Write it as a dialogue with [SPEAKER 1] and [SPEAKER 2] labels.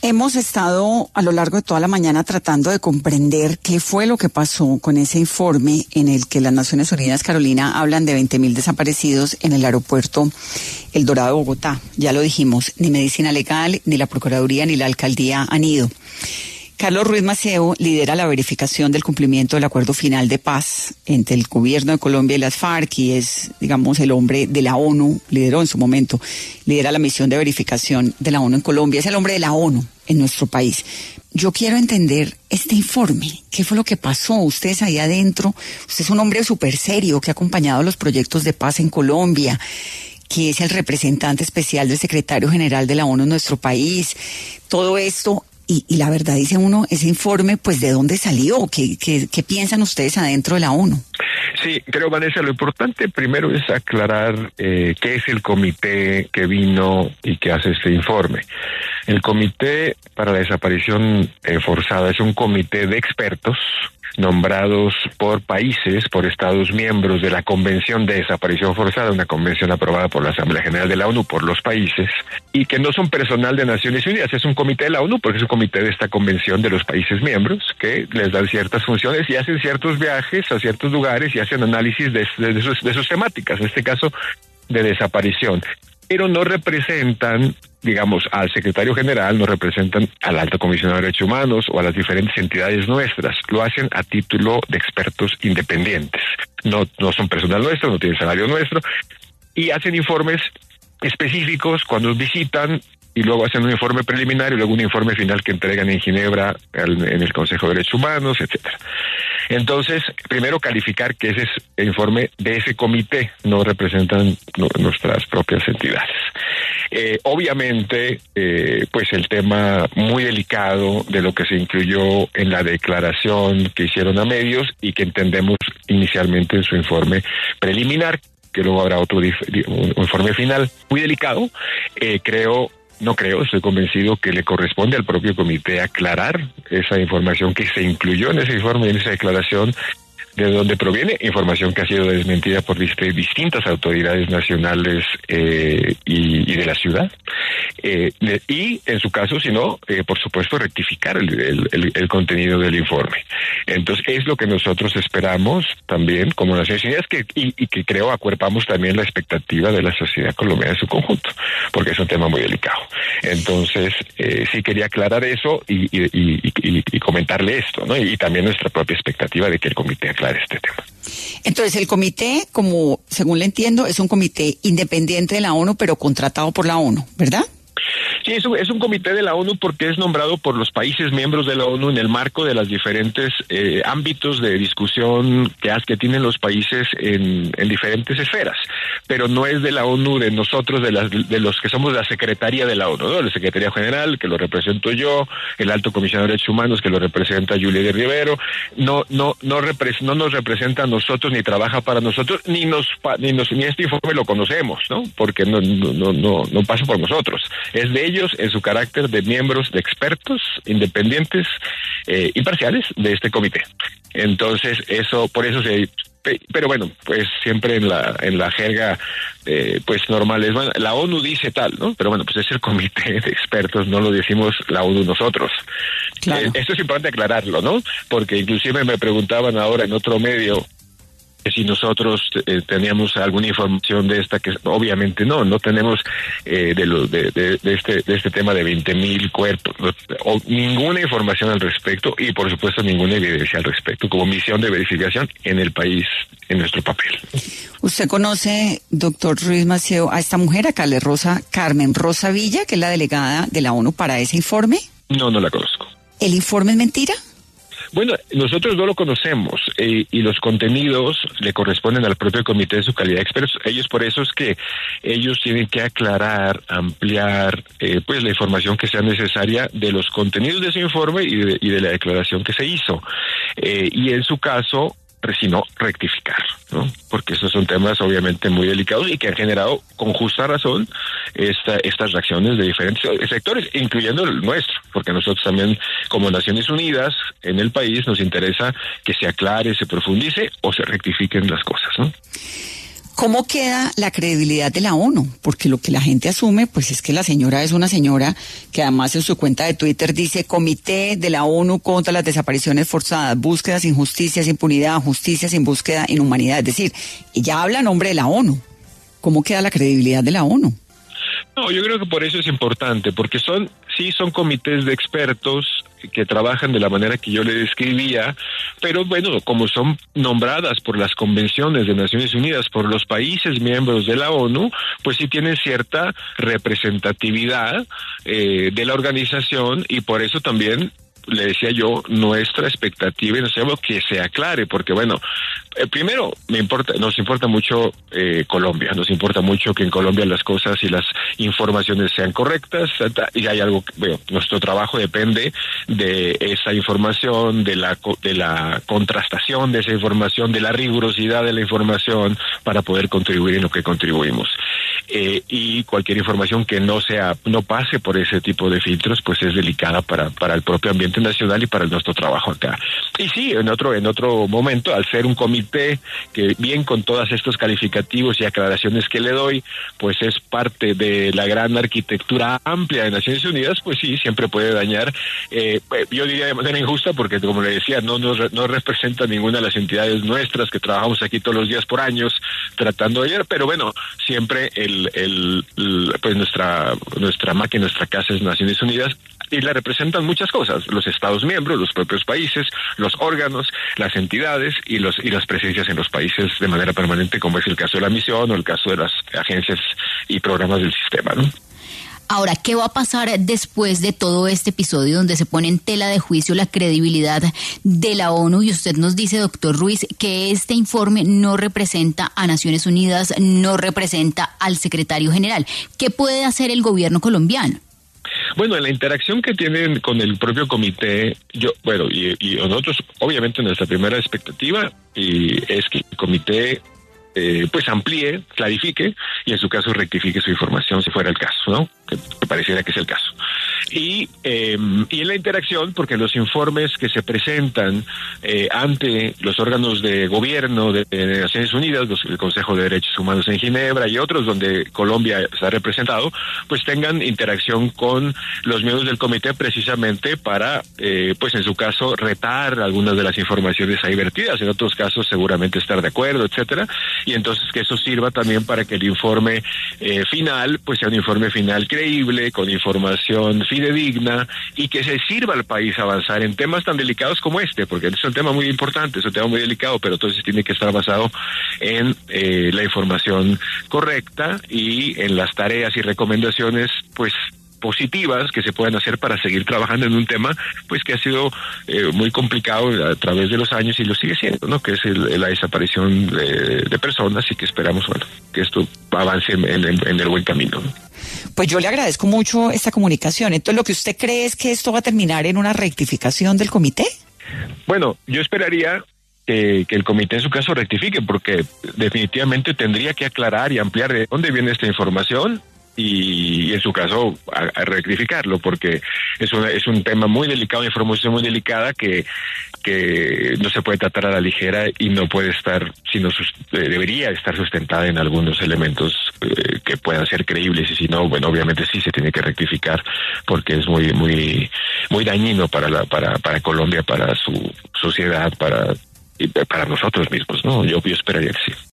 [SPEAKER 1] Hemos estado a lo largo de toda la mañana tratando de comprender qué fue lo que pasó con ese informe en el que las Naciones Unidas, Carolina, hablan de 20.000 desaparecidos en el aeropuerto El Dorado, Bogotá. Ya lo dijimos, ni Medicina Legal, ni la Procuraduría, ni la Alcaldía han ido. Carlos Ruiz Massieu lidera la verificación del cumplimiento del acuerdo final de paz entre el gobierno de Colombia y las FARC y es, digamos, el hombre de la ONU, lideró en su momento, lidera la misión de verificación de la ONU en Colombia, es el hombre de la ONU en nuestro país. Yo quiero entender este informe, ¿qué fue lo que pasó? Ustedes ahí adentro, usted es un hombre súper serio que ha acompañado los proyectos de paz en Colombia, que es el representante especial del secretario general de la ONU en nuestro país, todo esto. Y la verdad, dice uno, ese informe, pues, ¿de dónde salió? ¿Qué piensan ustedes adentro de la ONU?
[SPEAKER 2] Sí, creo, Vanessa, lo importante primero es aclarar qué es el comité que vino y que hace este informe. El Comité para la Desaparición Forzada es un comité de expertos nombrados por países, por estados miembros de la Convención de Desaparición Forzada, una convención aprobada por la Asamblea General de la ONU por los países, y que no son personal de Naciones Unidas, es un comité de la ONU porque es un comité de esta convención de los países miembros que les dan ciertas funciones y hacen ciertos viajes a ciertos lugares y hacen análisis de sus temáticas, en este caso de desaparición. Pero no representan, digamos, al secretario general, no representan al alto comisionado de derechos humanos o a las diferentes entidades nuestras. Lo hacen a título de expertos independientes. No son personal nuestro, no tienen salario nuestro y hacen informes específicos cuando visitan y luego hacen un informe preliminar y luego un informe final que entregan en Ginebra en el Consejo de Derechos Humanos, etcétera. Entonces, primero calificar que ese es el informe de ese comité, no representan nuestras propias entidades. Obviamente, pues el tema muy delicado de lo que se incluyó en la declaración que hicieron a medios y que entendemos inicialmente en su informe preliminar, que luego habrá otro un informe final muy delicado, estoy convencido que le corresponde al propio comité aclarar esa información que se incluyó en ese informe, en esa declaración, de dónde proviene, información que ha sido desmentida por distintas autoridades nacionales y de la ciudad. Y en su caso, si no, por supuesto, rectificar el contenido del informe. Entonces, es lo que nosotros esperamos también como Naciones Unidas y que creo acuerpamos también la expectativa de la sociedad colombiana en su conjunto, porque es un tema muy delicado. Entonces, sí quería aclarar eso y comentarle esto, ¿no? Y también nuestra propia expectativa de que el comité aclare este tema.
[SPEAKER 1] Entonces, el comité, como según le entiendo, es un comité independiente de la ONU, pero contratado por la ONU, ¿verdad?
[SPEAKER 2] Sí, es un comité de la ONU porque es nombrado por los países miembros de la ONU en el marco de las diferentes ámbitos de discusión que tienen los países en diferentes esferas, pero no es de la ONU, de nosotros, de los que somos la Secretaría de la ONU, ¿no? La Secretaría General, que lo represento yo, el Alto Comisionado de Derechos Humanos, que lo representa Julia de Rivero, no nos representa a nosotros, ni trabaja para nosotros, ni este informe lo conocemos, ¿no? Porque no pasa por nosotros. Es de ellos en su carácter de miembros, de expertos independientes, imparciales de este comité. Entonces, pero bueno, pues siempre en la jerga pues normal es, bueno, la ONU dice tal, ¿no? Pero bueno, pues es el comité de expertos, no lo decimos la ONU nosotros. Claro. Esto es importante aclararlo, ¿no? Porque inclusive me preguntaban ahora en otro medio si nosotros teníamos alguna información de esta, que obviamente no tenemos de este tema de 20.000 cuerpos, o ninguna información al respecto y por supuesto ninguna evidencia al respecto como misión de verificación en el país, en nuestro papel.
[SPEAKER 1] ¿Usted conoce, doctor Ruiz Massieu, a esta mujer, a Carmen Rosa Villa, que es la delegada de la ONU para ese informe?
[SPEAKER 2] No la conozco.
[SPEAKER 1] ¿El informe es mentira?
[SPEAKER 2] Bueno, nosotros no lo conocemos y los contenidos le corresponden al propio comité de su calidad de expertos. Por eso es que ellos tienen que aclarar, ampliar pues la información que sea necesaria de los contenidos de ese informe y de la declaración que se hizo. Y en su caso, sino rectificar, ¿no? Porque estos son temas obviamente muy delicados y que han generado con justa razón estas reacciones de diferentes sectores, incluyendo el nuestro, porque nosotros también como Naciones Unidas en el país nos interesa que se aclare, se profundice o se rectifiquen las cosas, ¿no?
[SPEAKER 1] ¿Cómo queda la credibilidad de la ONU? Porque lo que la gente asume, pues es que la señora es una señora que además en su cuenta de Twitter dice Comité de la ONU contra las desapariciones forzadas, búsquedas, injusticias, impunidad, justicia sin búsqueda, inhumanidad. Es decir, ella habla a nombre de la ONU. ¿Cómo queda la credibilidad de la ONU?
[SPEAKER 2] No, yo creo que por eso es importante, porque son comités de expertos que trabajan de la manera que yo le describía, pero bueno, como son nombradas por las convenciones de Naciones Unidas, por los países miembros de la ONU, pues sí tienen cierta representatividad de la organización, y por eso también le decía yo, nuestra expectativa es que se aclare, porque bueno, primero nos importa mucho Colombia, nos importa mucho que en Colombia las cosas y las informaciones sean correctas, y hay algo, nuestro trabajo depende de esa información, de la contrastación de esa información, de la rigurosidad de la información para poder contribuir en lo que contribuimos. Y cualquier información que no pase por ese tipo de filtros, pues es delicada para el propio ambiente nacional y para nuestro trabajo acá. Y sí, en otro momento, al ser un comité que bien con todos estos calificativos y aclaraciones que le doy, pues es parte de la gran arquitectura amplia de Naciones Unidas, pues sí, siempre puede dañar, yo diría de manera injusta, porque como le decía, no representa ninguna de las entidades nuestras que trabajamos aquí todos los días por años tratando de llegar, pero bueno, siempre pues nuestra máquina, nuestra casa es Naciones Unidas, y la representan muchas cosas, los Estados miembros, los propios países, los órganos, las entidades y las presencias en los países de manera permanente, como es el caso de la misión o el caso de las agencias y programas del sistema, ¿no?
[SPEAKER 3] Ahora, ¿qué va a pasar después de todo este episodio donde se pone en tela de juicio la credibilidad de la ONU? Y usted nos dice, doctor Ruiz, que este informe no representa a Naciones Unidas, no representa al secretario general. ¿Qué puede hacer el gobierno colombiano?
[SPEAKER 2] Bueno, en la interacción que tienen con el propio comité, y nosotros, obviamente nuestra primera expectativa es que el comité pues amplíe, clarifique y en su caso rectifique su información si fuera el caso, ¿no? Que pareciera que es el caso. Y en la interacción, porque los informes que se presentan ante los órganos de gobierno de Naciones Unidas, el Consejo de Derechos Humanos en Ginebra y otros donde Colombia está representado, pues tengan interacción con los miembros del comité precisamente para, pues en su caso, retar algunas de las informaciones ahí vertidas, en otros casos seguramente estar de acuerdo, etcétera, y entonces que eso sirva también para que el informe final, pues sea un informe final creíble, con información fidedigna, y que se sirva al país avanzar en temas tan delicados como este, porque es un tema muy importante, es un tema muy delicado, pero entonces tiene que estar basado en la información correcta y en las tareas y recomendaciones, pues positivas que se puedan hacer para seguir trabajando en un tema pues que ha sido muy complicado a través de los años y lo sigue siendo, ¿no? Que es la desaparición de personas, y que esperamos que esto avance en el buen camino, ¿no?
[SPEAKER 1] Pues yo le agradezco mucho esta comunicación. Entonces, ¿lo que usted cree es que esto va a terminar en una rectificación del comité?
[SPEAKER 2] Bueno, yo esperaría que el comité en su caso rectifique, porque definitivamente tendría que aclarar y ampliar de dónde viene esta información y en su caso a rectificarlo, porque es un tema muy delicado, información muy delicada que no se puede tratar a la ligera y no puede estar, debería estar sustentada en algunos elementos que puedan ser creíbles, y si no, bueno, obviamente sí se tiene que rectificar, porque es muy muy muy dañino para Colombia, para su sociedad, para nosotros mismos, ¿no? Yo esperaría que sí.